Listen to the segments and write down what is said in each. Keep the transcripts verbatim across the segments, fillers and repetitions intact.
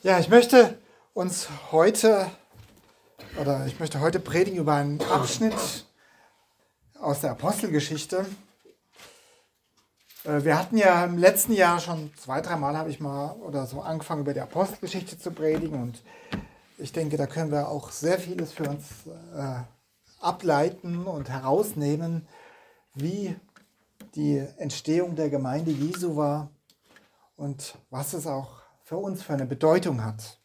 Ja, ich möchte uns heute, oder ich möchte heute predigen über einen Abschnitt aus der Apostelgeschichte. Wir hatten ja im letzten Jahr schon zwei, dreimal habe ich mal oder so angefangen, über die Apostelgeschichte zu predigen, und ich denke, da können wir auch sehr vieles für uns äh, ableiten und herausnehmen, wie die Entstehung der Gemeinde Jesu war und was es auch für uns für eine Bedeutung hat.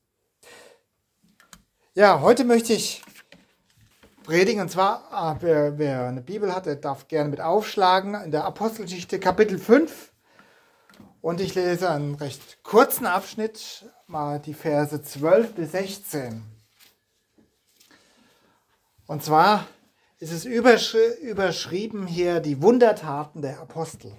Ja, heute möchte ich predigen, und zwar, wer, wer eine Bibel hat, der darf gerne mit aufschlagen, in der Apostelgeschichte Kapitel fünf. Und ich lese einen recht kurzen Abschnitt, mal die Verse zwölf bis sechzehn. Und zwar ist es überschri- überschrieben hier die Wundertaten der Apostel.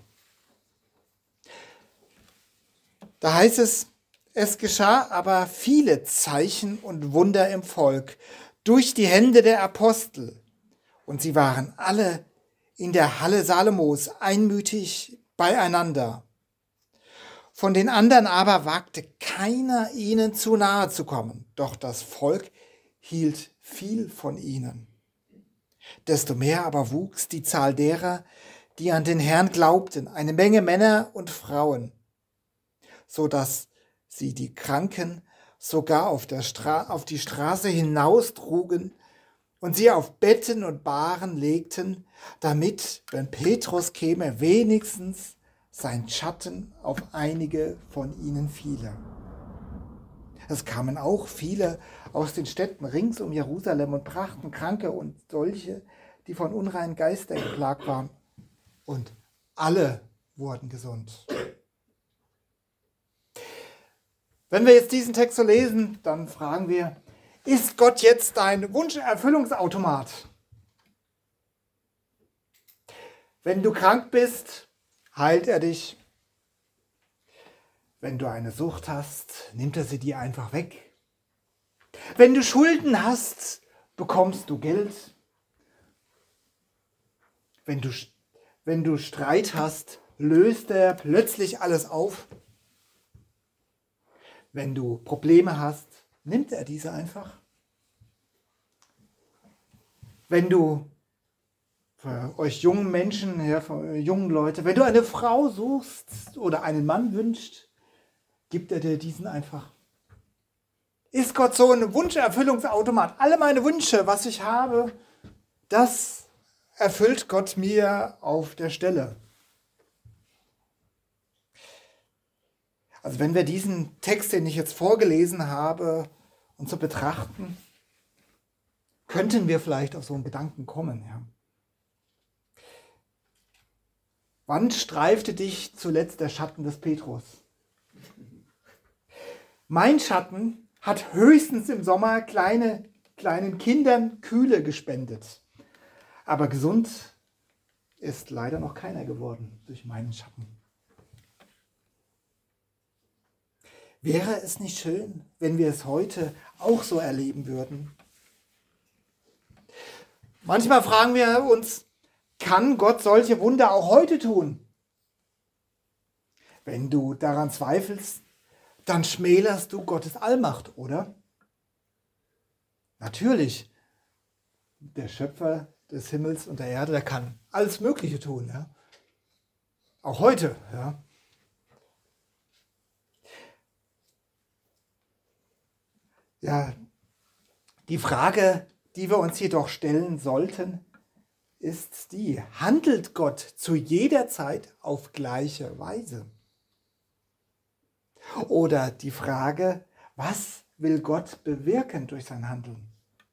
Da heißt es: Es geschah aber viele Zeichen und Wunder im Volk durch die Hände der Apostel, und sie waren alle in der Halle Salomos einmütig beieinander. Von den anderen aber wagte keiner, ihnen zu nahe zu kommen, doch das Volk hielt viel von ihnen. Desto mehr aber wuchs die Zahl derer, die an den Herrn glaubten, eine Menge Männer und Frauen, so dass sie die Kranken sogar auf, der Stra- auf die Straße hinaustrugen und sie auf Betten und Bahren legten, damit, wenn Petrus käme, wenigstens sein Schatten auf einige von ihnen fiele. Es kamen auch viele aus den Städten rings um Jerusalem und brachten Kranke und solche, die von unreinen Geistern geplagt waren, und alle wurden gesund. Wenn wir jetzt diesen Text so lesen, dann fragen wir: Ist Gott jetzt dein Wunscherfüllungsautomat? Wenn du krank bist, heilt er dich. Wenn du eine Sucht hast, nimmt er sie dir einfach weg. Wenn du Schulden hast, bekommst du Geld. Wenn du, wenn du Streit hast, löst er plötzlich alles auf. Wenn du Probleme hast, nimmt er diese einfach. Wenn du, für euch jungen Menschen, ja, für euch jungen Leute, wenn du eine Frau suchst oder einen Mann wünscht, gibt er dir diesen einfach. Ist Gott so ein Wunscherfüllungsautomat? Alle meine Wünsche, was ich habe, das erfüllt Gott mir auf der Stelle. Also wenn wir diesen Text, den ich jetzt vorgelesen habe, uns so betrachten, könnten wir vielleicht auf so einen Gedanken kommen. Ja. Wann streifte dich zuletzt der Schatten des Petrus? Mein Schatten hat höchstens im Sommer kleine, kleinen Kindern Kühle gespendet. Aber gesund ist leider noch keiner geworden durch meinen Schatten. Wäre es nicht schön, wenn wir es heute auch so erleben würden? Manchmal fragen wir uns: Kann Gott solche Wunder auch heute tun? Wenn du daran zweifelst, dann schmälerst du Gottes Allmacht, oder? Natürlich, der Schöpfer des Himmels und der Erde, der kann alles Mögliche tun, ja? Auch heute, ja. Ja, die Frage, die wir uns jedoch stellen sollten, ist die: Handelt Gott zu jeder Zeit auf gleiche Weise? Oder die Frage: Was will Gott bewirken durch sein Handeln?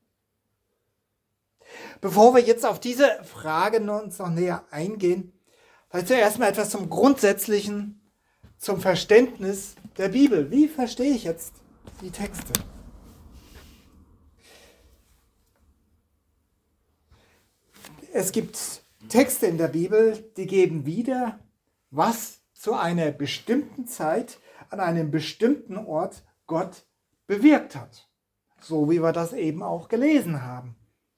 Bevor wir jetzt auf diese Frage uns noch näher eingehen, vielleicht zuerst mal etwas zum Grundsätzlichen, zum Verständnis der Bibel. Wie verstehe ich jetzt die Texte? Es gibt Texte in der Bibel, die geben wieder, was zu einer bestimmten Zeit an einem bestimmten Ort Gott bewirkt hat. So wie wir das eben auch gelesen haben.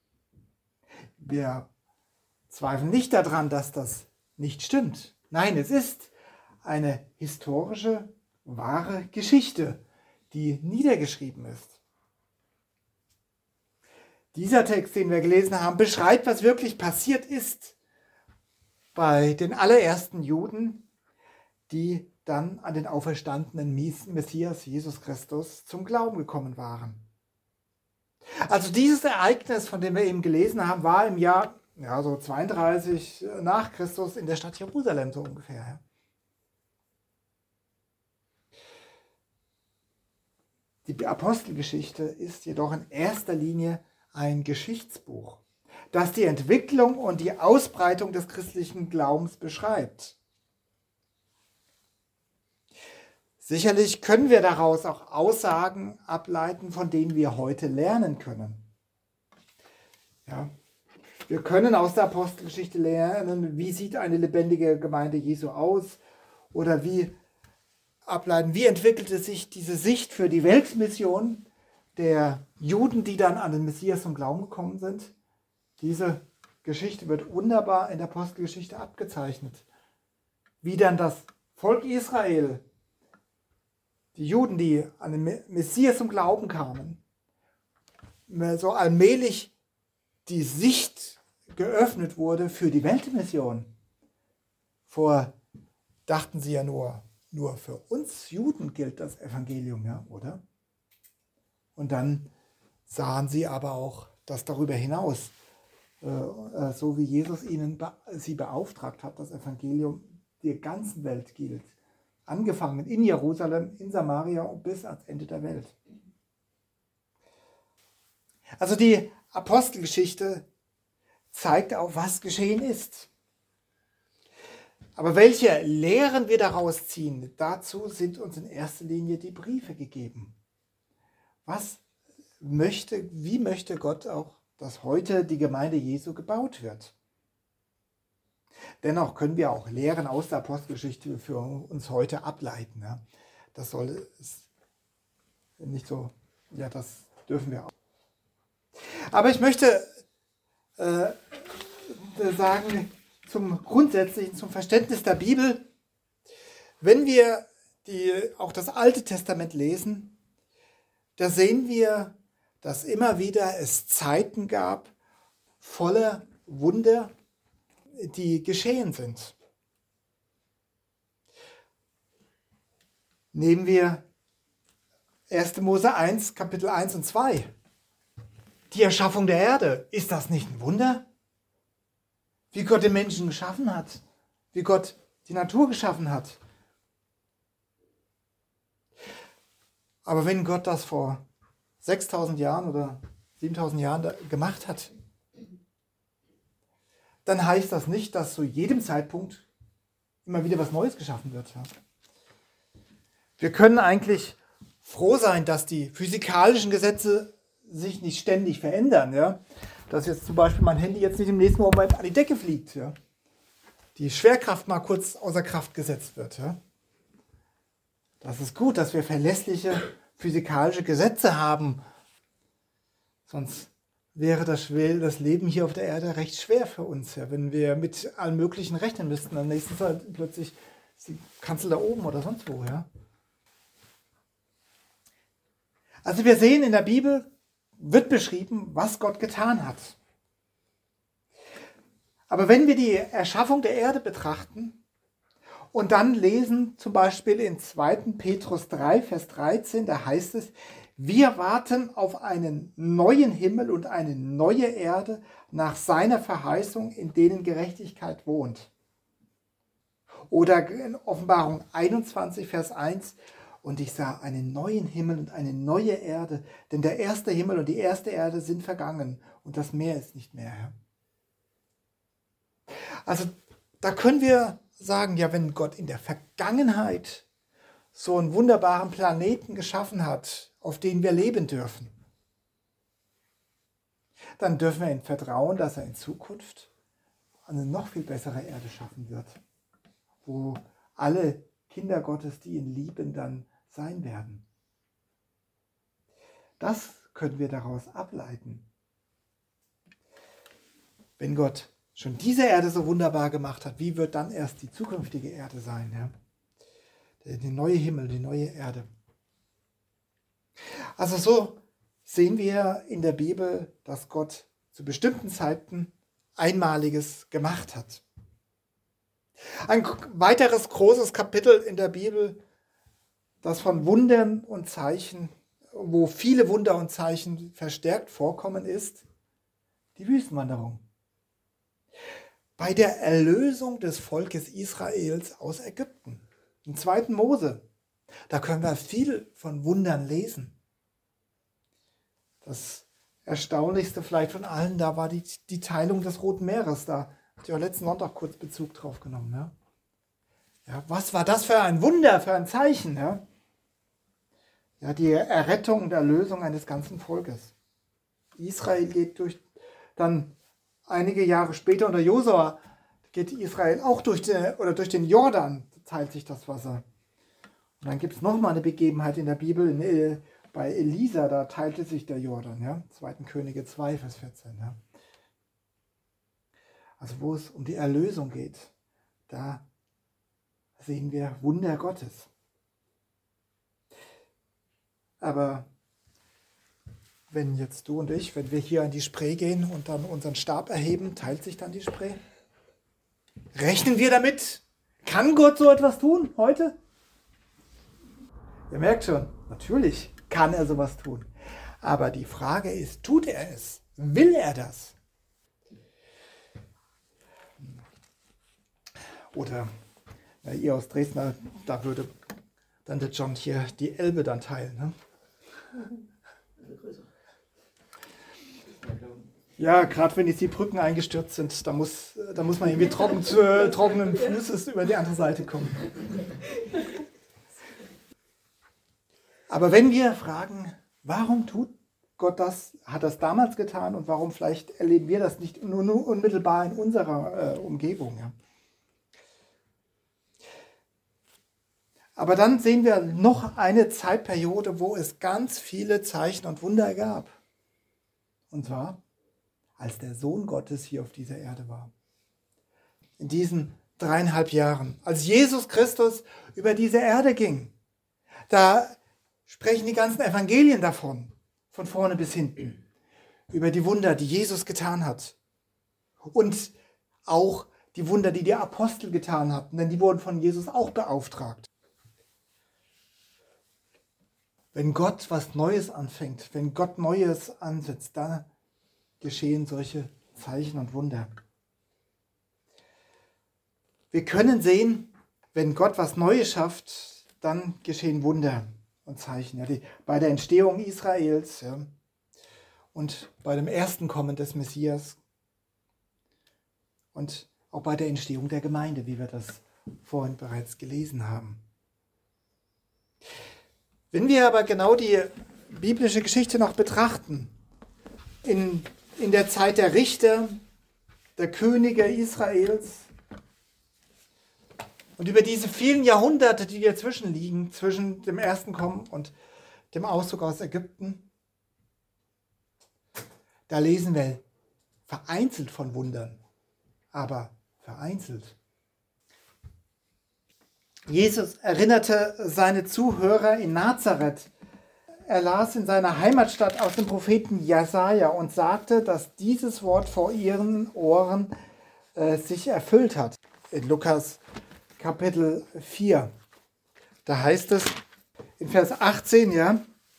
Wir zweifeln nicht daran, dass das nicht stimmt. Nein, es ist eine historische, wahre Geschichte, die niedergeschrieben ist. Dieser Text, den wir gelesen haben, beschreibt, was wirklich passiert ist bei den allerersten Juden, die dann an den auferstandenen Messias Jesus Christus zum Glauben gekommen waren. Also dieses Ereignis, von dem wir eben gelesen haben, war im Jahr ja, so zweiunddreißig nach Christus in der Stadt Jerusalem so ungefähr. Ja. Die Apostelgeschichte ist jedoch in erster Linie ein Geschichtsbuch, das die Entwicklung und die Ausbreitung des christlichen Glaubens beschreibt. Sicherlich können wir daraus auch Aussagen ableiten, von denen wir heute lernen können. Ja, wir können aus der Apostelgeschichte lernen, wie sieht eine lebendige Gemeinde Jesu aus oder wie ableiten, wie entwickelte sich diese Sicht für die Weltmission der Juden, die dann an den Messias zum Glauben gekommen sind. Diese Geschichte wird wunderbar in der Apostelgeschichte abgezeichnet. Wie dann das Volk Israel, die Juden, die an den Messias zum Glauben kamen, so allmählich die Sicht geöffnet wurde für die Weltmission. Vor dachten sie ja nur, nur für uns Juden gilt das Evangelium, ja, oder? Und dann sahen sie aber auch, dass darüber hinaus, äh, so wie Jesus ihnen be- sie beauftragt hat, das Evangelium der ganzen Welt gilt. Angefangen in Jerusalem, in Samaria und bis ans Ende der Welt. Also die Apostelgeschichte zeigt auch, was geschehen ist. Aber welche Lehren wir daraus ziehen, dazu sind uns in erster Linie die Briefe gegeben. Was möchte, wie möchte Gott auch, dass heute die Gemeinde Jesu gebaut wird? Dennoch können wir auch Lehren aus der Apostelgeschichte für uns heute ableiten. Ja. Das soll es nicht so, ja, das dürfen wir auch. Aber ich möchte äh, sagen, zum Grundsätzlichen, zum Verständnis der Bibel, wenn wir die, auch das Alte Testament lesen, da sehen wir, dass immer wieder es Zeiten gab, voller Wunder, die geschehen sind. Nehmen wir erster Mose eins, Kapitel eins und zwei. Die Erschaffung der Erde, ist das nicht ein Wunder? Wie Gott den Menschen geschaffen hat, wie Gott die Natur geschaffen hat. Aber wenn Gott das vor sechstausend Jahren oder siebentausend Jahren gemacht hat, dann heißt das nicht, dass zu jedem Zeitpunkt immer wieder was Neues geschaffen wird. Ja. Wir können eigentlich froh sein, dass die physikalischen Gesetze sich nicht ständig verändern. Ja. Dass jetzt zum Beispiel mein Handy jetzt nicht im nächsten Moment an die Decke fliegt. Ja. Die Schwerkraft mal kurz außer Kraft gesetzt wird. Ja. Das ist gut, dass wir verlässliche physikalische Gesetze haben. Sonst wäre das, das Leben hier auf der Erde recht schwer für uns, ja, wenn wir mit allem Möglichen rechnen müssten. Am nächsten Fall plötzlich ist die Kanzel da oben oder sonst wo. Ja. Also wir sehen, in der Bibel wird beschrieben, was Gott getan hat. Aber wenn wir die Erschaffung der Erde betrachten und dann lesen, zum Beispiel in zweiter Petrus drei, Vers dreizehn, da heißt es, wir warten auf einen neuen Himmel und eine neue Erde nach seiner Verheißung, in denen Gerechtigkeit wohnt. Oder in Offenbarung einundzwanzig, Vers eins, und ich sah einen neuen Himmel und eine neue Erde, denn der erste Himmel und die erste Erde sind vergangen und das Meer ist nicht mehr. Also da können wir sagen, ja, wenn Gott in der Vergangenheit so einen wunderbaren Planeten geschaffen hat, auf den wir leben dürfen, dann dürfen wir ihm vertrauen, dass er in Zukunft eine noch viel bessere Erde schaffen wird, wo alle Kinder Gottes, die ihn lieben, dann sein werden. Das können wir daraus ableiten. Wenn Gott schon diese Erde so wunderbar gemacht hat, wie wird dann erst die zukünftige Erde sein? Ja? Der neue Himmel, die neue Erde. Also so sehen wir in der Bibel, dass Gott zu bestimmten Zeiten Einmaliges gemacht hat. Ein weiteres großes Kapitel in der Bibel, das von Wundern und Zeichen, wo viele Wunder und Zeichen verstärkt vorkommen, ist die Wüstenwanderung. Bei der Erlösung des Volkes Israels aus Ägypten, im zweiten Mose, da können wir viel von Wundern lesen. Das Erstaunlichste vielleicht von allen, da war die, die Teilung des Roten Meeres. Da hatte ich auch letzten Sonntag kurz Bezug drauf genommen. Ja? Ja, was war das für ein Wunder, für ein Zeichen? Ja? Ja, die Errettung und Erlösung eines ganzen Volkes. Israel geht durch, dann einige Jahre später unter Josua, geht Israel auch durch den, oder durch den Jordan, teilt sich das Wasser. Und dann gibt es nochmal eine Begebenheit in der Bibel, in, bei Elisa, da teilte sich der Jordan, ja, zweiten Könige zwei, Vers vierzehn. Ja. Also wo es um die Erlösung geht, da sehen wir Wunder Gottes. Aber wenn jetzt du und ich, wenn wir hier an die Spree gehen und dann unseren Stab erheben, teilt sich dann die Spree? Rechnen wir damit? Kann Gott so etwas tun heute? Ihr merkt schon, natürlich kann er sowas tun. Aber die Frage ist, tut er es? Will er das? Oder na, ihr aus Dresden, da würde dann der John hier die Elbe dann teilen. Ne? Ja, gerade wenn jetzt die Brücken eingestürzt sind, da muss, da muss man irgendwie trocken, zu, äh, trockenen Fußes über die andere Seite kommen. Aber wenn wir fragen, warum tut Gott das, hat das damals getan und warum vielleicht erleben wir das nicht nur, nur unmittelbar in unserer äh, Umgebung. Ja? Aber dann sehen wir noch eine Zeitperiode, wo es ganz viele Zeichen und Wunder gab. Und zwar, als der Sohn Gottes hier auf dieser Erde war. In diesen dreieinhalb Jahren, als Jesus Christus über diese Erde ging, da sprechen die ganzen Evangelien davon, von vorne bis hinten, über die Wunder, die Jesus getan hat. Und auch die Wunder, die die Apostel getan hatten, denn die wurden von Jesus auch beauftragt. Wenn Gott was Neues anfängt, wenn Gott Neues ansetzt, da geschehen solche Zeichen und Wunder. Wir können sehen, wenn Gott was Neues schafft, dann geschehen Wunder und Zeichen. Ja, die, bei der Entstehung Israels ja, und bei dem ersten Kommen des Messias und auch bei der Entstehung der Gemeinde, wie wir das vorhin bereits gelesen haben. Wenn wir aber genau die biblische Geschichte noch betrachten, in, in der Zeit der Richter, der Könige Israels und über diese vielen Jahrhunderte, die dazwischen liegen, zwischen dem ersten Kommen und dem Auszug aus Ägypten, da lesen wir vereinzelt von Wundern, aber vereinzelt. Jesus erinnerte seine Zuhörer in Nazareth. Er las in seiner Heimatstadt aus dem Propheten Jesaja und sagte, dass dieses Wort vor ihren Ohren äh, sich erfüllt hat. In Lukas Kapitel vier. Da heißt es in Vers achtzehn, ja,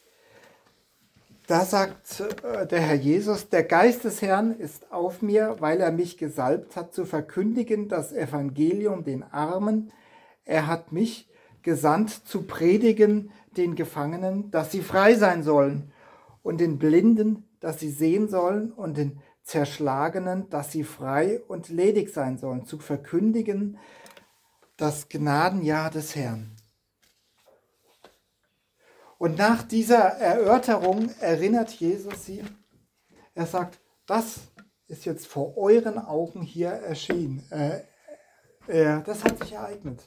da sagt äh, der Herr Jesus, der Geist des Herrn ist auf mir, weil er mich gesalbt hat, zu verkündigen das Evangelium den Armen. Er hat mich gesandt, zu predigen den Gefangenen, dass sie frei sein sollen, und den Blinden, dass sie sehen sollen, und den Zerschlagenen, dass sie frei und ledig sein sollen, zu verkündigen das Gnadenjahr des Herrn. Und nach dieser Erörterung erinnert Jesus sie, er sagt, das ist jetzt vor euren Augen hier erschienen. Äh, äh, das hat sich ereignet.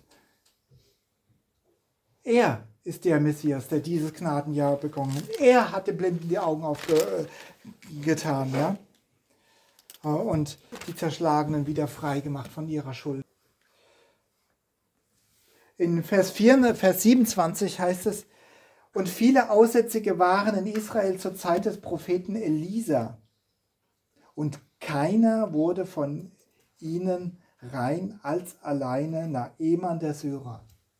Er ist der Messias, der dieses Gnadenjahr begonnen hat. Er hat den Blinden die Augen aufgetan, ja? Und die Zerschlagenen wieder frei gemacht von ihrer Schuld. In Vers vier, Vers siebenundzwanzig heißt es, Und viele Aussätzige waren in Israel zur Zeit des Propheten Elisa. Und keiner wurde von ihnen rein als alleine Naaman der Syrer.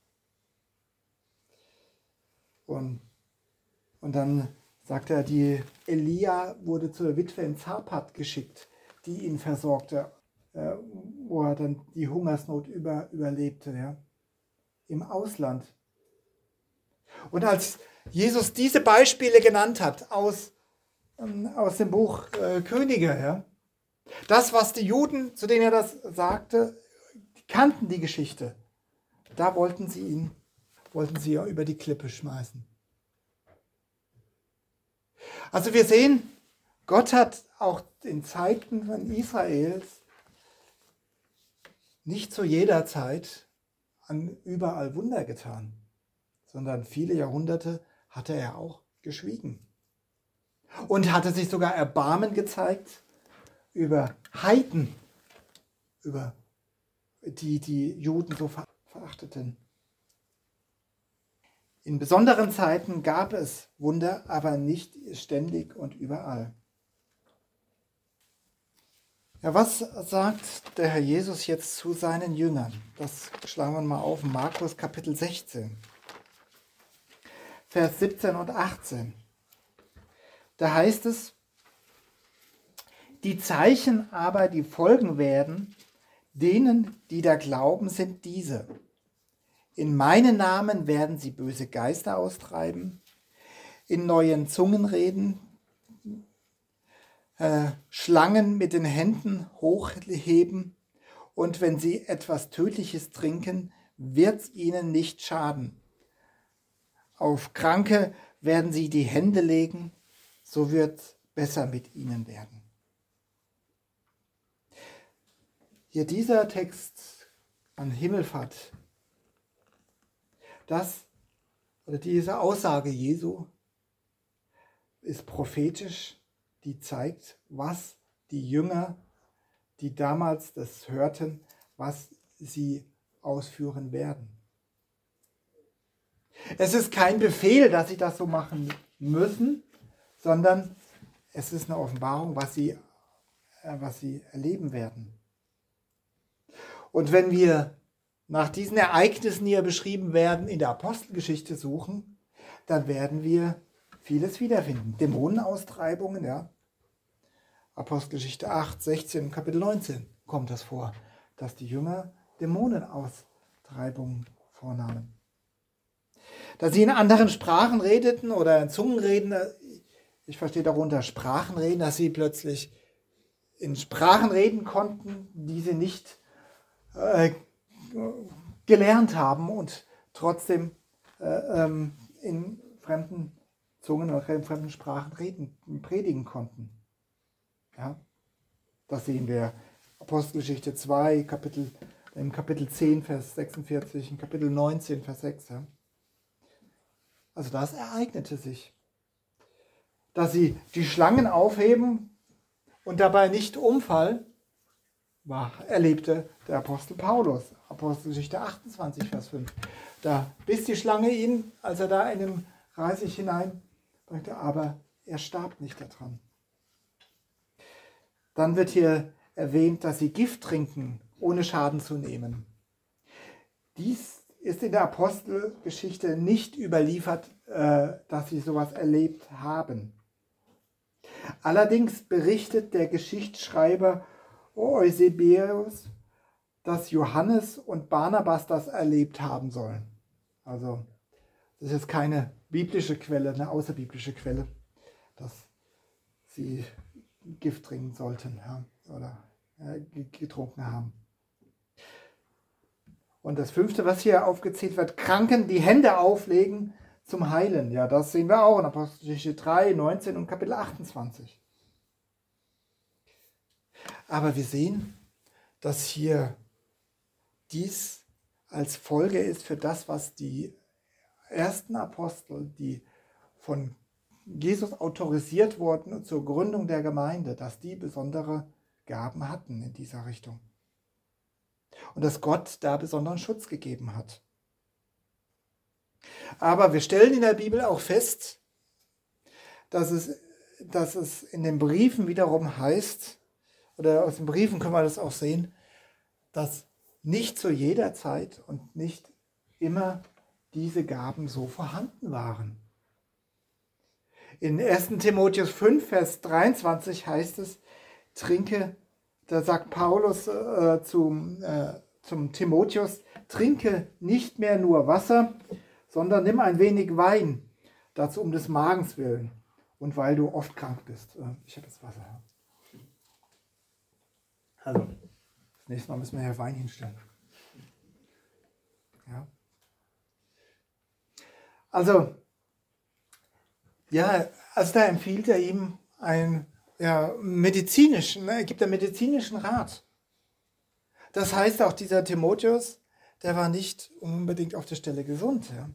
Und, und dann sagt er, die Elia wurde zur Witwe in Zarpat geschickt, die ihn versorgte, äh, wo er dann die Hungersnot über, überlebte, ja, im Ausland. Und als Jesus diese Beispiele genannt hat aus, ähm, aus dem Buch äh, Könige, ja, das, was die Juden, zu denen er das sagte, die kannten die Geschichte. Da wollten sie ihn, wollten sie ja über die Klippe schmeißen. Also wir sehen, Gott hat auch in Zeiten von Israels nicht zu jeder Zeit an überall Wunder getan, sondern viele Jahrhunderte hatte er auch geschwiegen. Und hatte sich sogar Erbarmen gezeigt über Heiden, über die die Juden so verachteten. In besonderen Zeiten gab es Wunder, aber nicht ständig und überall. Ja, was sagt der Herr Jesus jetzt zu seinen Jüngern? Das schlagen wir mal auf, Markus Kapitel sechzehn, Vers siebzehn und achtzehn. Da heißt es, die Zeichen aber, die folgen werden, denen, die da glauben, sind diese. In meinem Namen werden sie böse Geister austreiben, in neuen Zungen reden, äh, Schlangen mit den Händen hochheben, und wenn sie etwas Tödliches trinken, wird es ihnen nicht schaden. Auf Kranke werden sie die Hände legen, so wird es besser mit ihnen werden. Hier dieser Text an Himmelfahrt, das oder diese Aussage Jesu ist prophetisch, die zeigt, was die Jünger, die damals das hörten, was sie ausführen werden. Es ist kein Befehl, dass sie das so machen müssen, sondern es ist eine Offenbarung, was sie, äh, was sie erleben werden. Und wenn wir nach diesen Ereignissen, die hier beschrieben werden, in der Apostelgeschichte suchen, dann werden wir vieles wiederfinden. Dämonenaustreibungen, ja. Apostelgeschichte acht, sechzehn, Kapitel neunzehn kommt das vor, dass die Jünger Dämonenaustreibungen vornahmen. Dass sie in anderen Sprachen redeten oder in Zungen reden, ich verstehe darunter Sprachen reden, dass sie plötzlich in Sprachen reden konnten, die sie nicht äh, gelernt haben und trotzdem äh, ähm, in fremden Zungen oder in fremden Sprachen reden, predigen konnten. Ja, das sehen wir Apostelgeschichte zwei, Kapitel, im Kapitel zehn, Vers sechsundvierzig, in Kapitel neunzehn, Vers sechs. Ja. Also das ereignete sich. Dass sie die Schlangen aufheben und dabei nicht umfallen, war, erlebte der Apostel Paulus. Apostelgeschichte achtundzwanzig, Vers fünf. Da biss die Schlange ihn, als er da in den Reisig hinein brachte, aber er starb nicht daran. Dann wird hier erwähnt, dass sie Gift trinken, ohne Schaden zu nehmen. Dies ist in der Apostelgeschichte nicht überliefert, äh, dass sie sowas erlebt haben. Allerdings berichtet der Geschichtsschreiber Eusebius, dass Johannes und Barnabas das erlebt haben sollen. Also das ist jetzt keine biblische Quelle, eine außerbiblische Quelle, dass sie Gift trinken sollten, ja, oder äh, getrunken haben. Und das fünfte, was hier aufgezählt wird, Kranken die Hände auflegen zum Heilen. Ja, das sehen wir auch in Apostelgeschichte drei, neunzehn und Kapitel achtundzwanzig. Aber wir sehen, dass hier dies als Folge ist für das, was die ersten Apostel, die von Jesus autorisiert wurden zur Gründung der Gemeinde, dass die besondere Gaben hatten in dieser Richtung. Und dass Gott da besonderen Schutz gegeben hat. Aber wir stellen in der Bibel auch fest, dass es, dass es in den Briefen wiederum heißt, oder aus den Briefen können wir das auch sehen, dass nicht zu jeder Zeit und nicht immer diese Gaben so vorhanden waren. In ersten Timotheus fünf, Vers dreiundzwanzig heißt es, trinke, da sagt Paulus äh, zum, äh, zum Timotheus, trinke nicht mehr nur Wasser, sondern nimm ein wenig Wein, dazu um des Magens willen und weil du oft krank bist. Äh, ich habe jetzt Wasser. Also, das nächste Mal müssen wir hier Wein hinstellen. Ja. Also, ja, also da empfiehlt er ihm einen ja, medizinischen, er gibt einen medizinischen Rat. Das heißt auch, dieser Timotheus, der war nicht unbedingt auf der Stelle gesund. Ja.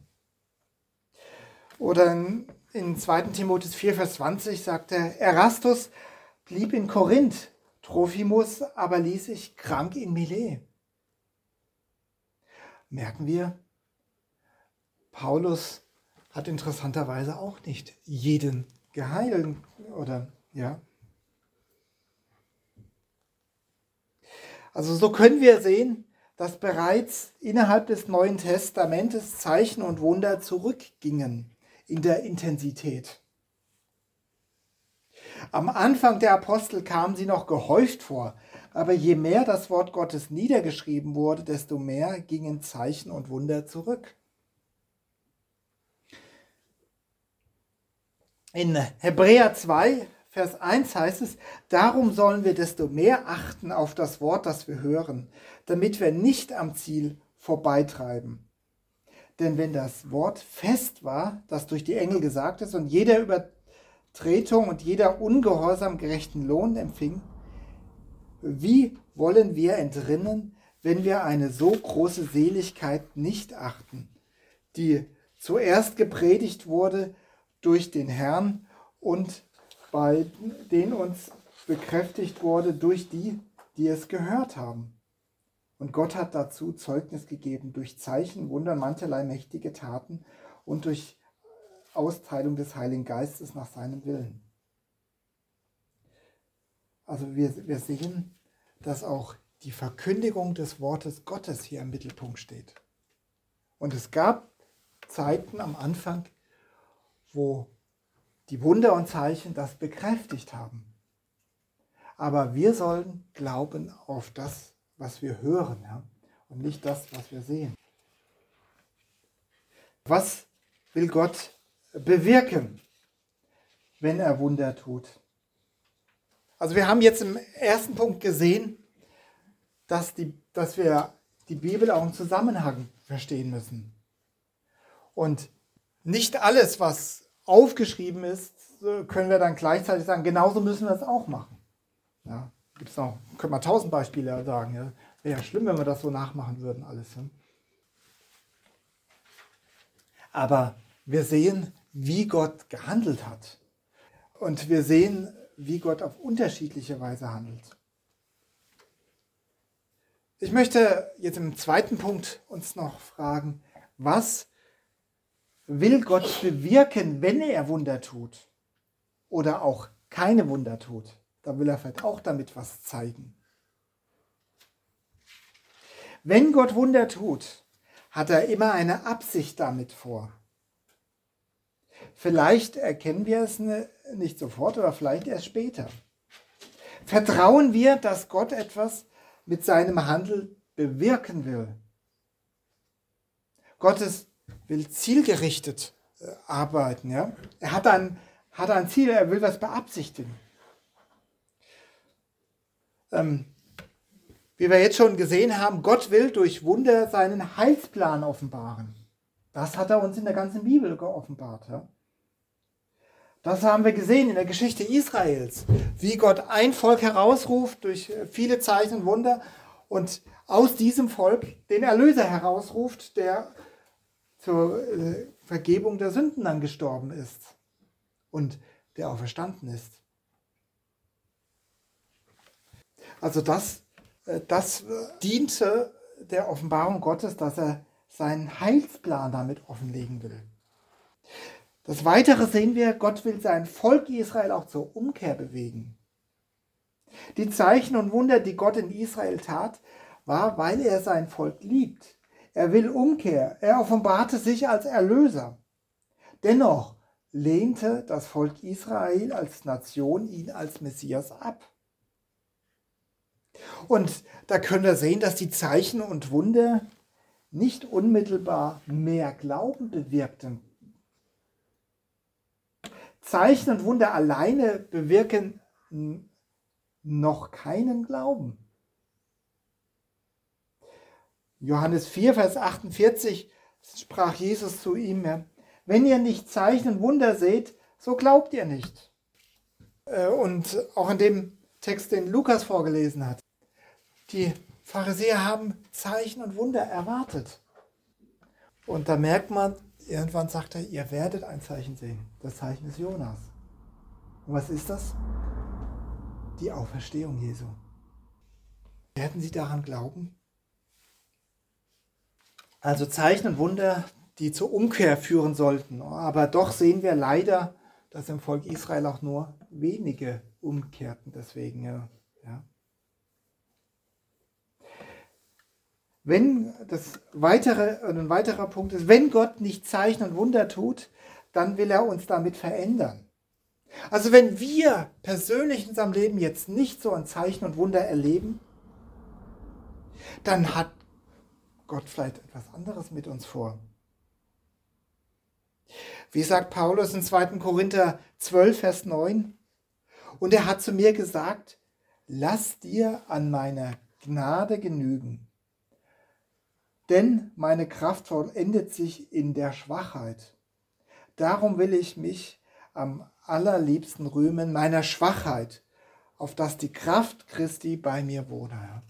Oder in, in zweiten Timotheus vier, Vers zwanzig sagt er, Erastus blieb in Korinth, Trophimus aber ließ sich krank in Milet. Merken wir, Paulus hat interessanterweise auch nicht jeden geheilt, oder ja. Also so können wir sehen, dass bereits innerhalb des Neuen Testamentes Zeichen und Wunder zurückgingen in der Intensität. Am Anfang der Apostel kamen sie noch gehäuft vor, aber je mehr das Wort Gottes niedergeschrieben wurde, desto mehr gingen Zeichen und Wunder zurück. In Hebräer zwei, Vers eins heißt es, darum sollen wir desto mehr achten auf das Wort, das wir hören, damit wir nicht am Ziel vorbeitreiben. Denn wenn das Wort fest war, das durch die Engel gesagt ist, und jeder Übertretung und jeder Ungehorsam gerechten Lohn empfing, wie wollen wir entrinnen, wenn wir eine so große Seligkeit nicht achten, die zuerst gepredigt wurde durch den Herrn und bei denen uns bekräftigt wurde durch die, die es gehört haben. Und Gott hat dazu Zeugnis gegeben durch Zeichen, Wunder, mancherlei mächtige Taten und durch Austeilung des Heiligen Geistes nach seinem Willen. Also wir, wir sehen, dass auch die Verkündigung des Wortes Gottes hier im Mittelpunkt steht. Und es gab Zeiten am Anfang, wo die Wunder und Zeichen das bekräftigt haben. Aber wir sollen glauben auf das, was wir hören, ja, und nicht das, was wir sehen. Was will Gott bewirken, wenn er Wunder tut? Also wir haben jetzt im ersten Punkt gesehen, dass, die, dass wir die Bibel auch im Zusammenhang verstehen müssen. Und nicht alles, was aufgeschrieben ist, können wir dann gleichzeitig sagen, genauso müssen wir es auch machen. Ja, gibt's noch, können wir tausend Beispiele sagen. Ja. Wäre ja schlimm, wenn wir das so nachmachen würden, alles. Ja. Aber wir sehen, wie Gott gehandelt hat. Und wir sehen, wie Gott auf unterschiedliche Weise handelt. Ich möchte jetzt im zweiten Punkt uns noch fragen, was will Gott bewirken, wenn er Wunder tut? Oder auch keine Wunder tut? Da will er vielleicht auch damit was zeigen. Wenn Gott Wunder tut, hat er immer eine Absicht damit vor. Vielleicht erkennen wir es nicht sofort, aber vielleicht erst später. Vertrauen wir, dass Gott etwas mit seinem Handeln bewirken will? Gottes will zielgerichtet äh, arbeiten. Ja? Er hat ein, hat ein Ziel, er will was beabsichtigen. Ähm, wie wir jetzt schon gesehen haben, Gott will durch Wunder seinen Heilsplan offenbaren. Das hat er uns in der ganzen Bibel geoffenbart. Ja? Das haben wir gesehen in der Geschichte Israels, wie Gott ein Volk herausruft durch viele Zeichen und Wunder und aus diesem Volk den Erlöser herausruft, der zur Vergebung der Sünden dann gestorben ist und der auferstanden ist. Also das, das diente der Offenbarung Gottes, dass er seinen Heilsplan damit offenlegen will. Das Weitere sehen wir, Gott will sein Volk Israel auch zur Umkehr bewegen. Die Zeichen und Wunder, die Gott in Israel tat, war, weil er sein Volk liebt. Er will Umkehr. Er offenbarte sich als Erlöser. Dennoch lehnte das Volk Israel als Nation ihn als Messias ab. Und da können wir sehen, dass die Zeichen und Wunder nicht unmittelbar mehr Glauben bewirkten. Zeichen und Wunder alleine bewirken noch keinen Glauben. Johannes vier, Vers achtundvierzig sprach Jesus zu ihm, wenn ihr nicht Zeichen und Wunder seht, so glaubt ihr nicht. Und auch in dem Text, den Lukas vorgelesen hat, die Pharisäer haben Zeichen und Wunder erwartet. Und da merkt man, irgendwann sagt er, ihr werdet ein Zeichen sehen. Das Zeichen ist Jonas. Und was ist das? Die Auferstehung Jesu. Werden Sie daran glauben? Also Zeichen und Wunder, die zur Umkehr führen sollten. Aber doch sehen wir leider, dass im Volk Israel auch nur wenige umkehrten. Deswegen, ja. ja. Wenn das weitere, ein weiterer Punkt ist, wenn Gott nicht Zeichen und Wunder tut, dann will er uns damit verändern. Also wenn wir persönlich in unserem Leben jetzt nicht so ein Zeichen und Wunder erleben, dann hat Gott vielleicht etwas anderes mit uns vor. Wie sagt Paulus in zweiten Korinther zwölf, Vers neun? Und er hat zu mir gesagt, lass dir an meiner Gnade genügen. Denn meine Kraft vollendet sich in der Schwachheit. Darum will ich mich am allerliebsten rühmen meiner Schwachheit, auf dass die Kraft Christi bei mir wohne.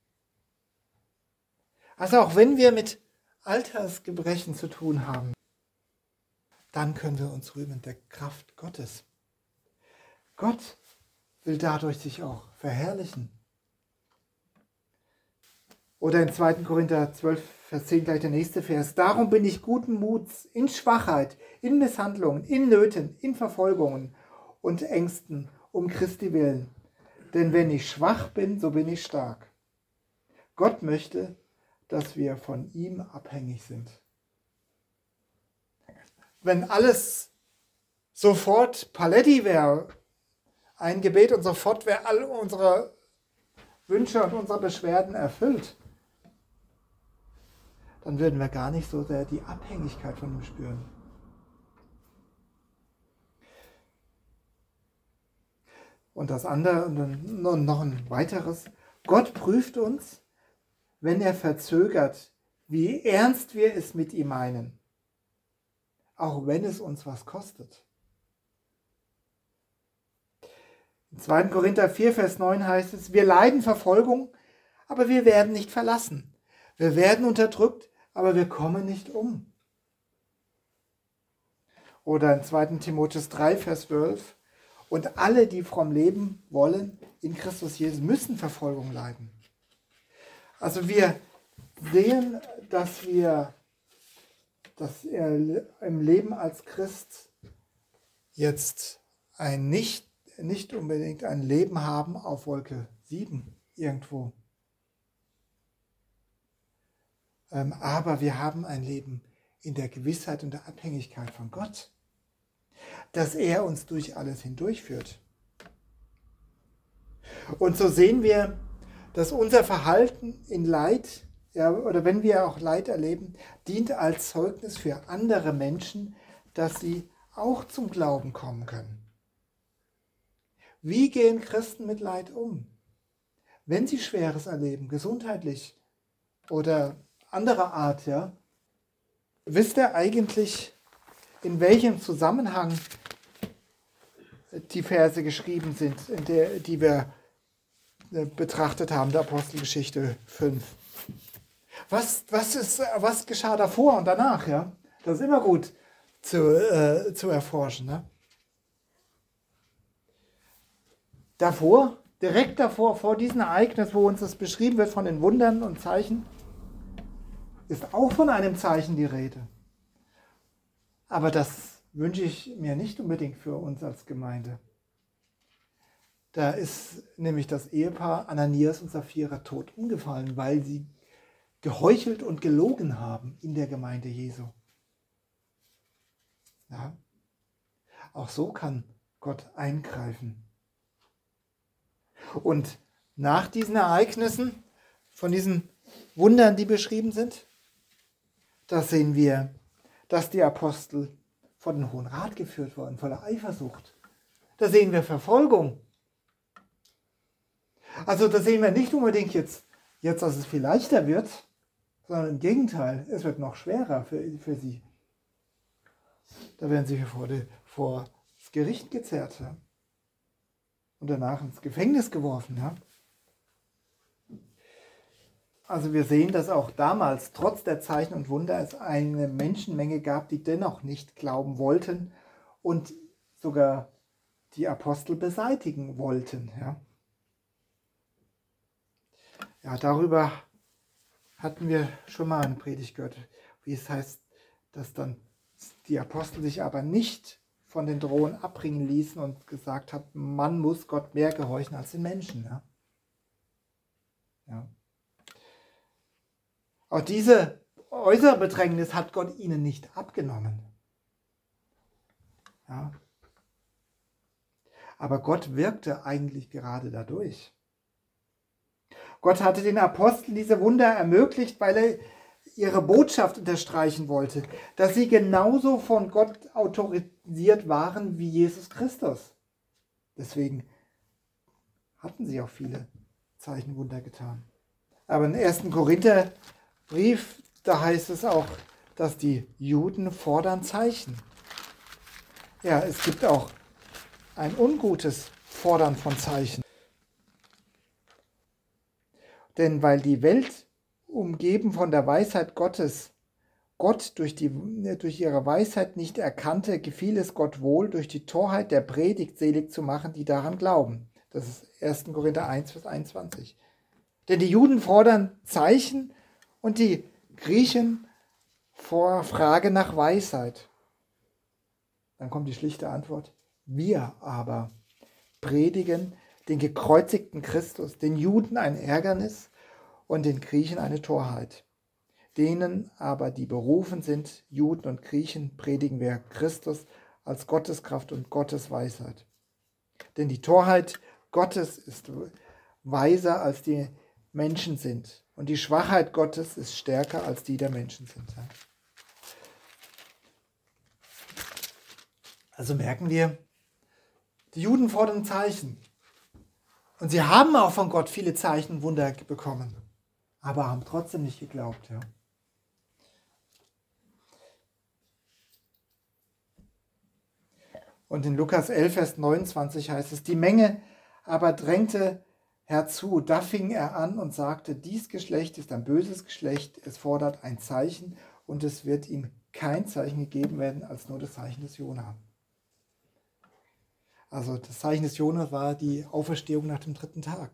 Also auch wenn wir mit Altersgebrechen zu tun haben, dann können wir uns rühmen der Kraft Gottes. Gott will dadurch sich auch verherrlichen. Oder in zweiten Korinther zwölf, Vers zehn, gleich der nächste Vers. Darum bin ich guten Muts in Schwachheit, in Misshandlungen, in Nöten, in Verfolgungen und Ängsten um Christi willen. Denn wenn ich schwach bin, so bin ich stark. Gott möchte, dass wir von ihm abhängig sind. Wenn alles sofort Paletti wäre, ein Gebet und sofort wäre all unsere Wünsche und unsere Beschwerden erfüllt, dann würden wir gar nicht so sehr die Abhängigkeit von ihm spüren. Und das andere, und noch ein weiteres, Gott prüft uns, wenn er verzögert, wie ernst wir es mit ihm meinen, auch wenn es uns was kostet. In zweiten Korinther vier, Vers neun heißt es, wir leiden Verfolgung, aber wir werden nicht verlassen. Wir werden unterdrückt, aber wir kommen nicht um. Oder in zweiten Timotheus drei, Vers zwölf, und alle, die fromm leben wollen, in Christus Jesus, müssen Verfolgung leiden. Also wir sehen, dass wir dass er im Leben als Christ jetzt ein nicht, nicht unbedingt ein Leben haben auf Wolke sieben irgendwo. Ähm, aber wir haben ein Leben in der Gewissheit und der Abhängigkeit von Gott, dass er uns durch alles hindurchführt. Und so sehen wir, dass unser Verhalten in Leid, ja, oder wenn wir auch Leid erleben, dient als Zeugnis für andere Menschen, dass sie auch zum Glauben kommen können. Wie gehen Christen mit Leid um? Wenn sie Schweres erleben, gesundheitlich oder anderer Art, ja, wisst ihr eigentlich, in welchem Zusammenhang die Verse geschrieben sind, in der, die wir betrachtet haben, der Apostelgeschichte fünf. Was, was, ist, was geschah davor und danach? Ja? Das ist immer gut zu, äh, zu erforschen. Ne? Davor, direkt davor, vor diesem Ereignis, wo uns das beschrieben wird von den Wundern und Zeichen, ist auch von einem Zeichen die Rede. Aber das wünsche ich mir nicht unbedingt für uns als Gemeinde. Da ist nämlich das Ehepaar Ananias und Sapphira tot umgefallen, weil sie geheuchelt und gelogen haben in der Gemeinde Jesu. Ja. Auch so kann Gott eingreifen. Und nach diesen Ereignissen, von diesen Wundern, die beschrieben sind, da sehen wir, dass die Apostel vor den Hohen Rat geführt wurden, voller Eifersucht. Da sehen wir Verfolgung. Also da sehen wir nicht unbedingt jetzt, jetzt, dass es viel leichter wird, sondern im Gegenteil, es wird noch schwerer für, für sie. Da werden sie vor, die, vor das Gericht gezerrt, ja? Und danach ins Gefängnis geworfen. Ja? Also wir sehen, dass auch damals, trotz der Zeichen und Wunder, es eine Menschenmenge gab, die dennoch nicht glauben wollten und sogar die Apostel beseitigen wollten. Ja, ja darüber hatten wir schon mal eine Predigt gehört, wie es heißt, dass dann die Apostel sich aber nicht von den Drohungen abbringen ließen und gesagt haben, man muss Gott mehr gehorchen als den Menschen. Ja. Ja. Auch diese äußere Bedrängnis hat Gott ihnen nicht abgenommen. Ja. Aber Gott wirkte eigentlich gerade dadurch. Gott hatte den Aposteln diese Wunder ermöglicht, weil er ihre Botschaft unterstreichen wollte, dass sie genauso von Gott autorisiert waren wie Jesus Christus. Deswegen hatten sie auch viele Zeichenwunder getan. Aber im ersten Korintherbrief, da heißt es auch, dass die Juden fordern Zeichen. Ja, es gibt auch ein ungutes Fordern von Zeichen. Denn weil die Welt umgeben von der Weisheit Gottes, Gott durch, die, durch ihre Weisheit nicht erkannte, gefiel es Gott wohl, durch die Torheit der Predigt selig zu machen, die daran glauben. Das ist ersten Korinther eins, Vers einundzwanzig. Denn die Juden fordern Zeichen und die Griechen vor Frage nach Weisheit. Dann kommt die schlichte Antwort. Wir aber predigen den gekreuzigten Christus, den Juden ein Ärgernis und den Griechen eine Torheit. Denen aber, die berufen sind, Juden und Griechen, predigen wir Christus als Gotteskraft und Gottes Weisheit. Denn die Torheit Gottes ist weiser als die Menschen sind. Und die Schwachheit Gottes ist stärker als die der Menschen sind. Also merken wir, die Juden fordern Zeichen. Und sie haben auch von Gott viele Zeichen und Wunder bekommen. Aber haben trotzdem nicht geglaubt. Ja. Und in Lukas elf, Vers neunundzwanzig heißt es, die Menge aber drängte herzu. Da fing er an und sagte, dies Geschlecht ist ein böses Geschlecht, es fordert ein Zeichen und es wird ihm kein Zeichen gegeben werden, als nur das Zeichen des Jona. Also das Zeichen des Jona war die Auferstehung nach dem dritten Tag.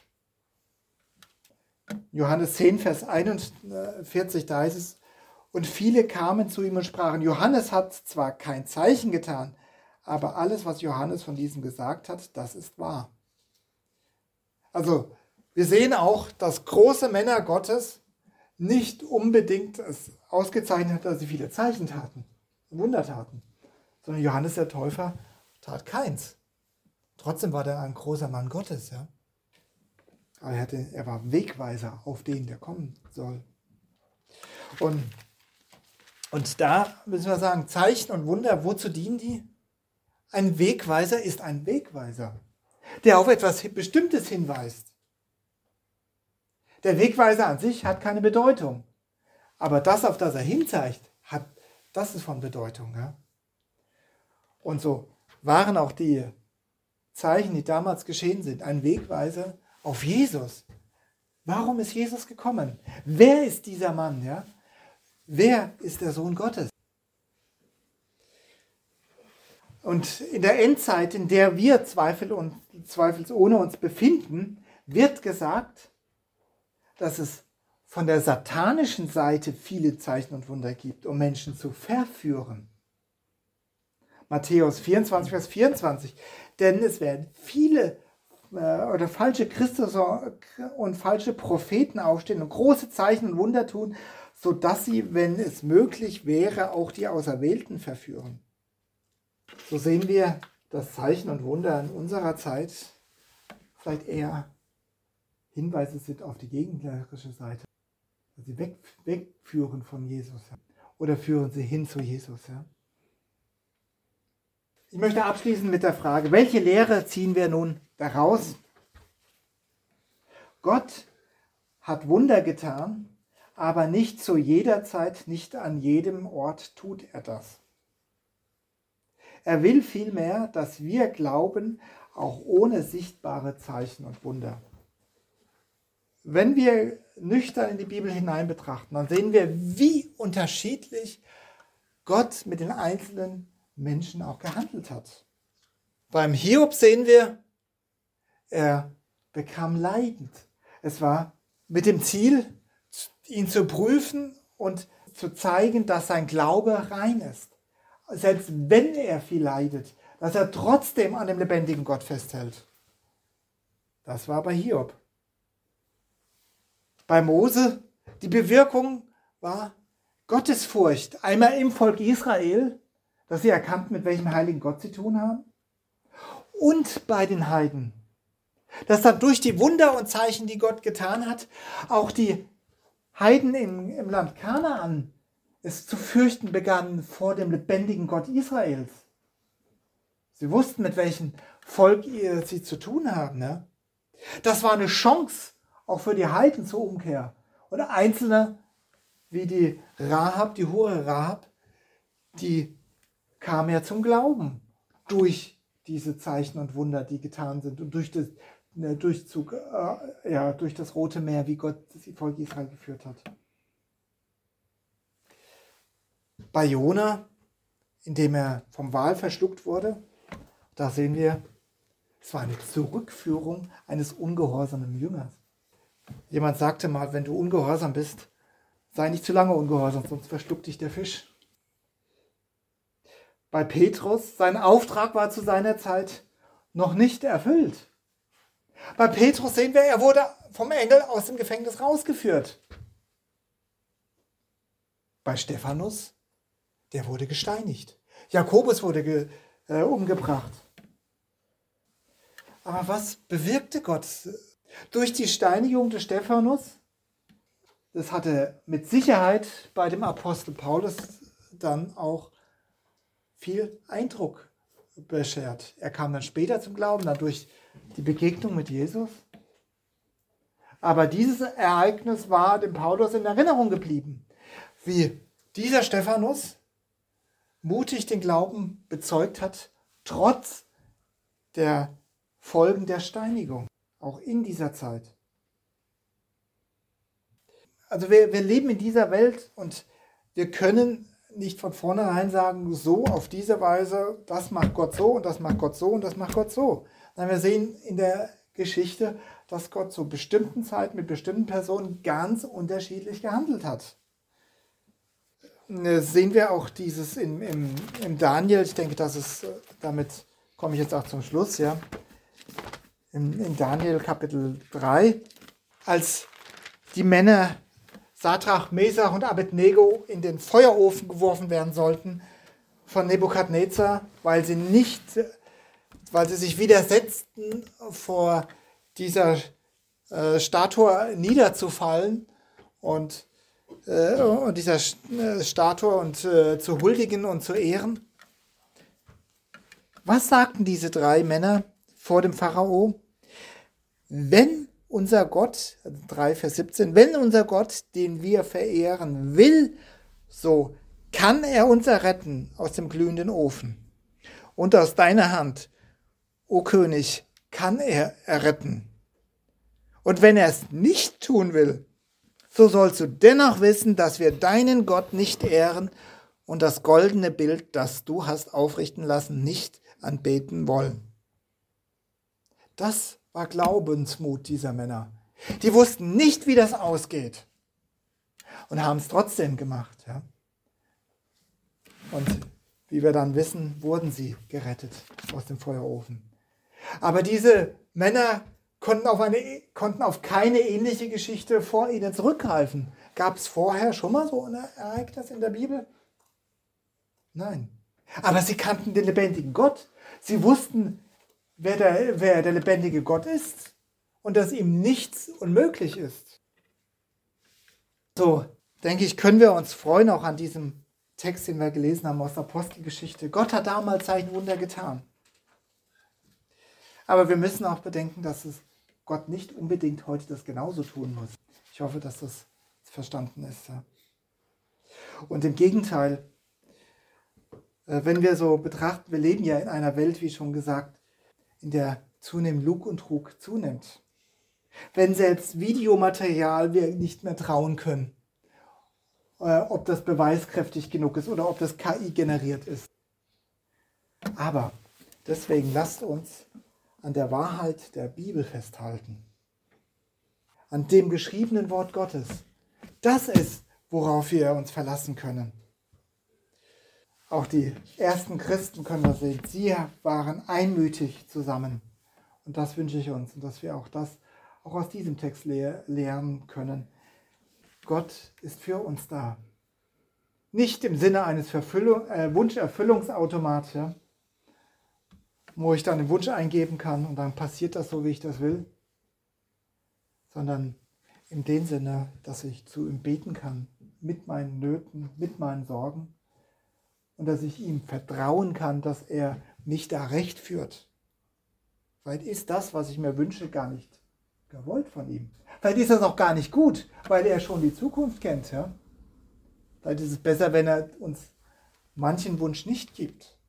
Johannes zehn, Vers einundvierzig, da heißt es, und viele kamen zu ihm und sprachen, Johannes hat zwar kein Zeichen getan, aber alles, was Johannes von diesem gesagt hat, das ist wahr. Also wir sehen auch, dass große Männer Gottes nicht unbedingt es ausgezeichnet hat, dass sie viele Zeichen taten, Wunder taten, sondern Johannes der Täufer tat keins. Trotzdem war er ein großer Mann Gottes, ja. Aber er, hatte, er war Wegweiser auf den, der kommen soll. Und, und da müssen wir sagen, Zeichen und Wunder, wozu dienen die? Ein Wegweiser ist ein Wegweiser, der auf etwas Bestimmtes hinweist. Der Wegweiser an sich hat keine Bedeutung. Aber das, auf das er hinzeigt, hat, das ist von Bedeutung. Ja? Und so waren auch die Zeichen, die damals geschehen sind, ein Wegweiser auf Jesus. Warum ist Jesus gekommen? Wer ist dieser Mann? Ja? Wer ist der Sohn Gottes? Und in der Endzeit, in der wir Zweifel und zweifelsohne uns befinden, wird gesagt, dass es von der satanischen Seite viele Zeichen und Wunder gibt, um Menschen zu verführen. Matthäus vierundzwanzig, Vers vierundzwanzig. Denn es werden viele äh, oder falsche Christus und falsche Propheten aufstehen und große Zeichen und Wunder tun, sodass sie, wenn es möglich wäre, auch die Auserwählten verführen. So sehen wir, dass Zeichen und Wunder in unserer Zeit vielleicht eher Hinweise sind auf die gegnerische Seite. Sie weg, wegführen von Jesus, ja. Oder führen sie hin zu Jesus. Ja. Ich möchte abschließen mit der Frage, welche Lehre ziehen wir nun daraus? Gott hat Wunder getan, aber nicht zu jeder Zeit, nicht an jedem Ort tut er das. Er will vielmehr, dass wir glauben, auch ohne sichtbare Zeichen und Wunder. Wenn wir nüchtern in die Bibel hinein betrachten, dann sehen wir, wie unterschiedlich Gott mit den einzelnen Menschen auch gehandelt hat. Beim Hiob sehen wir, er bekam leidend. Es war mit dem Ziel, ihn zu prüfen und zu zeigen, dass sein Glaube rein ist. Selbst wenn er viel leidet, dass er trotzdem an dem lebendigen Gott festhält. Das war bei Hiob. Bei Mose, die Bewirkung war Gottesfurcht. Einmal im Volk Israel, dass sie erkannten, mit welchem heiligen Gott sie tun haben. Und bei den Heiden, dass dann durch die Wunder und Zeichen, die Gott getan hat, auch die Heiden im, im Land Kanaan es zu fürchten begannen vor dem lebendigen Gott Israels. Sie wussten, mit welchem Volk sie zu tun haben. Ne? Das war eine Chance, auch für die Heiden zur Umkehr. Und Einzelne, wie die Rahab, die Hure Rahab, die kam ja zum Glauben durch diese Zeichen und Wunder, die getan sind und durch das ne, Durchzug, äh, ja, durch das Rote Meer, wie Gott das Volk Israel geführt hat. Bei Jona, indem er vom Wal verschluckt wurde, da sehen wir, es war eine Zurückführung eines ungehorsamen Jüngers. Jemand sagte mal, wenn du ungehorsam bist, sei nicht zu lange ungehorsam, sonst verschluckt dich der Fisch. Bei Petrus, sein Auftrag war zu seiner Zeit noch nicht erfüllt. Bei Petrus sehen wir, er wurde vom Engel aus dem Gefängnis rausgeführt. Bei Stephanus, der wurde gesteinigt. Jakobus wurde ge, äh, umgebracht. Aber was bewirkte Gott? Durch die Steinigung des Stephanus, das hatte mit Sicherheit bei dem Apostel Paulus dann auch viel Eindruck beschert. Er kam dann später zum Glauben, dann durch die Begegnung mit Jesus. Aber dieses Ereignis war dem Paulus in Erinnerung geblieben, wie dieser Stephanus mutig den Glauben bezeugt hat, trotz der Folgen der Steinigung, auch in dieser Zeit. Also wir, wir leben in dieser Welt und wir können nicht von vornherein sagen, so auf diese Weise, das macht Gott so und das macht Gott so und das macht Gott so. Sondern wir sehen in der Geschichte, dass Gott zu bestimmten Zeiten mit bestimmten Personen ganz unterschiedlich gehandelt hat. Das sehen wir auch dieses im, im, im Daniel, ich denke, das ist, damit komme ich jetzt auch zum Schluss, ja. In, in Daniel Kapitel drei, als die Männer Sadrach, Mesach und Abednego in den Feuerofen geworfen werden sollten von Nebukadnezar, weil sie nicht, weil sie sich widersetzten, vor dieser äh, Statue niederzufallen und, äh, und dieser Statue und äh, zu huldigen und zu ehren. Was sagten diese drei Männer vor dem Pharao? Wenn unser Gott, drei Vers siebzehn, wenn unser Gott, den wir verehren, will, so kann er uns erretten aus dem glühenden Ofen. Und aus deiner Hand, o König, kann er erretten. Und wenn er es nicht tun will, so sollst du dennoch wissen, dass wir deinen Gott nicht ehren und das goldene Bild, das du hast aufrichten lassen, nicht anbeten wollen. Das war Glaubensmut dieser Männer. Die wussten nicht, wie das ausgeht. und haben es trotzdem gemacht. Ja. Und wie wir dann wissen, wurden sie gerettet aus dem Feuerofen. Aber diese Männer konnten auf, eine, konnten auf keine ähnliche Geschichte vor ihnen zurückgreifen. Gab es vorher schon mal so ein Ereignis in der Bibel? Nein. Aber sie kannten den lebendigen Gott. Sie wussten, wer der, wer der lebendige Gott ist und dass ihm nichts unmöglich ist. So, denke ich, können wir uns freuen auch an diesem Text, den wir gelesen haben aus der Apostelgeschichte. Gott hat damals Zeichen Wunder getan. Aber wir müssen auch bedenken, dass es Gott nicht unbedingt heute das genauso tun muss. Ich hoffe, dass das verstanden ist. Ja. Und im Gegenteil, wenn wir so betrachten, wir leben ja in einer Welt, wie schon gesagt, in der zunehmend Lug und Trug zunimmt. Wenn selbst Videomaterial wir nicht mehr trauen können, ob das beweiskräftig genug ist oder ob das K I generiert ist. Aber deswegen lasst uns an der Wahrheit der Bibel festhalten. An dem geschriebenen Wort Gottes. Das ist, worauf wir uns verlassen können. Auch die ersten Christen können wir sehen. Sie waren einmütig zusammen. Und das wünsche ich uns. Und dass wir auch das auch aus diesem Text le- lernen können. Gott ist für uns da. Nicht im Sinne eines Verfüllung, äh, Wunscherfüllungsautomats, ja, wo ich dann den Wunsch eingeben kann und dann passiert das so, wie ich das will, sondern in dem Sinne, dass ich zu ihm beten kann, mit meinen Nöten, mit meinen Sorgen und dass ich ihm vertrauen kann, dass er mich da recht führt. Vielleicht ist das, was ich mir wünsche, gar nicht gewollt von ihm. Vielleicht ist das auch gar nicht gut, weil er schon die Zukunft kennt. Ja? Vielleicht ist es besser, wenn er uns manchen Wunsch nicht gibt.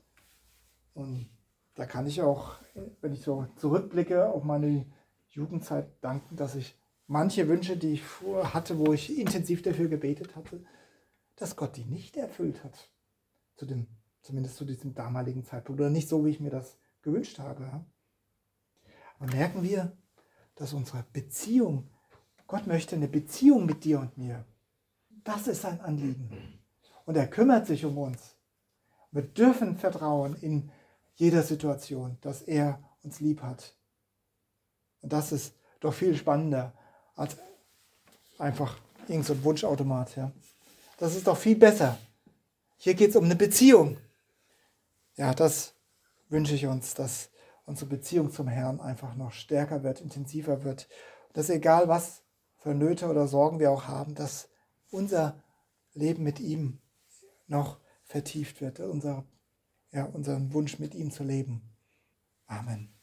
Und da kann ich auch, wenn ich so zurückblicke auf meine Jugendzeit, danken, dass ich manche Wünsche, die ich vorher hatte, wo ich intensiv dafür gebetet hatte, dass Gott die nicht erfüllt hat. Zu dem, zumindest zu diesem damaligen Zeitpunkt. Oder nicht so, wie ich mir das gewünscht habe. Ja? Und merken wir, dass unsere Beziehung, Gott möchte eine Beziehung mit dir und mir. Das ist sein Anliegen. Und er kümmert sich um uns. Wir dürfen vertrauen in jeder Situation, dass er uns lieb hat. Und das ist doch viel spannender als einfach irgend so ein Wunschautomat. Ja. Das ist doch viel besser. Hier geht es um eine Beziehung. Ja, das wünsche ich uns, dass unsere Beziehung zum Herrn einfach noch stärker wird, intensiver wird. Dass egal was für Nöte oder Sorgen wir auch haben, dass unser Leben mit ihm noch vertieft wird, unser, ja, unseren Wunsch mit ihm zu leben. Amen.